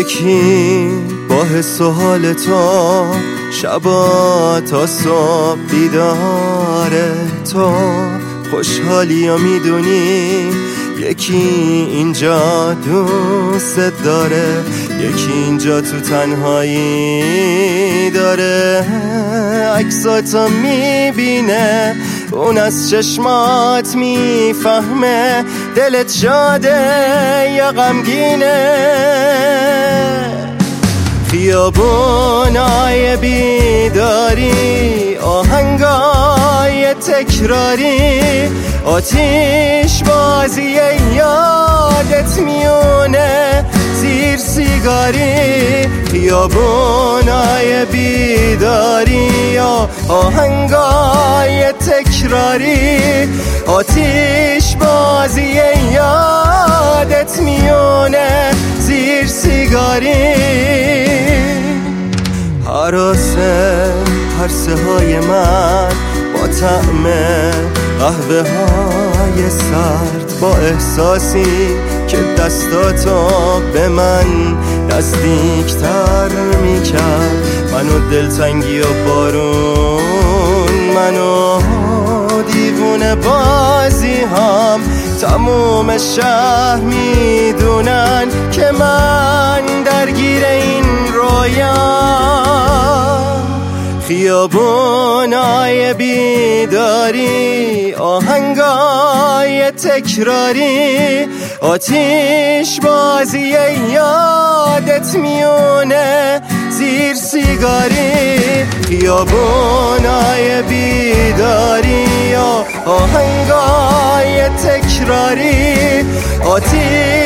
یکی با حس و حال تو شبا تا صبح بیداره، تو خوشحالی و میدونی یکی اینجا دوست داره، یکی اینجا تو تنهایی داره. عکساتو میبینه، اون از چشمات میفهمه دلت شاده یا غمگینه. خیابونای بیداری، آهنگای تکراری، آتیش بازی یادت میونه زیر سیگاری. خیابونای بیداری، آهنگای تکراری، آتیش بازی یادت میونه زیر سیگاری. حرسه های من با طعم قهوه های سرد، با احساسی که دستاتو به من نزدیکتر میکرد. منو دلتنگی و بارون، منو دیوونه بازی هم، تموم شهر میدونن که من درگیر این رویام. خیابونای بیداری، آهنگای تکراری، آتیش بازی یادت میونه زیر سیگاری. خیابونای بیداری، آهنگای تکراری، آتیش